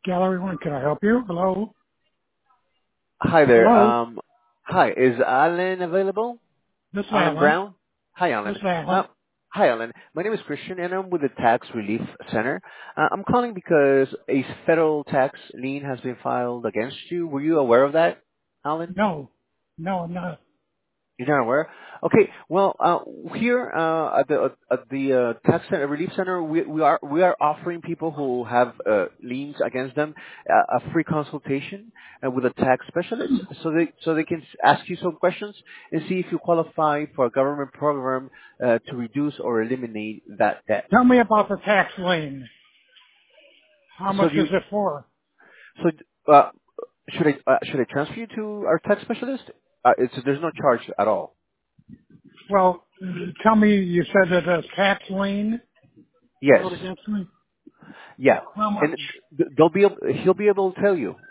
Gallery One, can I help you? Hello? Hi there. Hello? Hi, is Alan available? This is Alan Alan. Brown? Hi, This Alan. is Alan. Hi, Alan. My name is Christian, and I'm with the Tax Relief Center. I'm calling because a federal tax lien has been filed against you. Were you aware of that, Alan? No. No, I'm not. You're not aware? Okay. Well, here at the tax center, relief center, we are offering people who have liens against them a free consultation with a tax specialist, so they can ask you some questions and see if you qualify for a government program to reduce or eliminate that debt. Tell me about the tax lien. How So much do is you, it for? so uh, should I transfer you to our tax specialist? There's no charge at all. Well, tell me, you said that a tax lien Yes. filed against me? Yeah, How much? and he'll be able to tell you.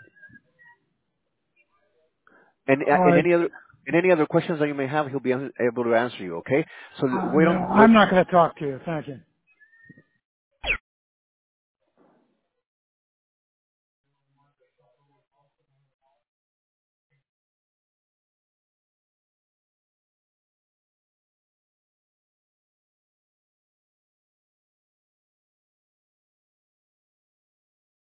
And All in right. any other questions that you may have, he'll be able to answer you. Okay. So wait No, on. I'm not going to talk to you. Thank you.